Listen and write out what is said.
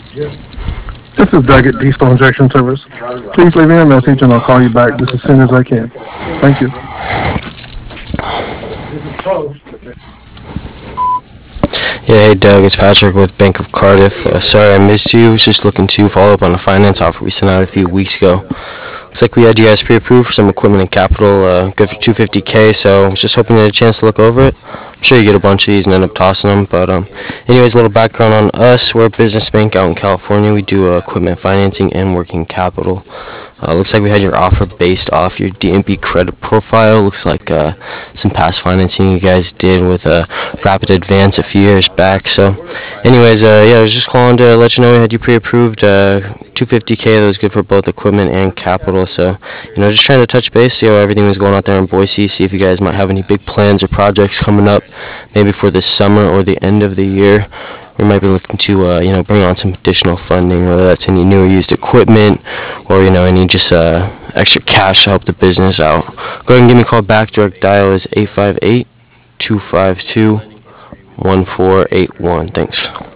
This is Doug at Diesel Injection Service. Please leave me a message and I'll call you back just as soon as I can. Thank you. Yeah, hey Doug, it's Patrick with Bank of Cardiff. Sorry I missed you. Was just looking to follow up on a finance offer we sent out a few weeks ago. Looks like we had you guys pre-approved for some equipment and capital, good for 250K. So I was just hoping you had a chance to look over it. I'm sure you get a bunch of these and end up tossing them. But anyways, a little background on us. We're a business bank out in California. We do equipment financing and working capital. Looks like we had your offer based off your DMB credit profile. Looks like some past financing you guys did with Rapid Advance a few years back. So, anyways, yeah, I was just calling to let you know we had you pre-approved 250K. That was good for both equipment and capital. So, just trying to touch base, see how everything was going out there in Boise. See if you guys might have any big plans or projects coming up, maybe for this summer or the end of the year. We might be looking to, bring on some additional funding, whether that's any new or used equipment, or any just extra cash to help the business out. Go ahead and give me a call back. Direct dial is 858-252-1481. Thanks.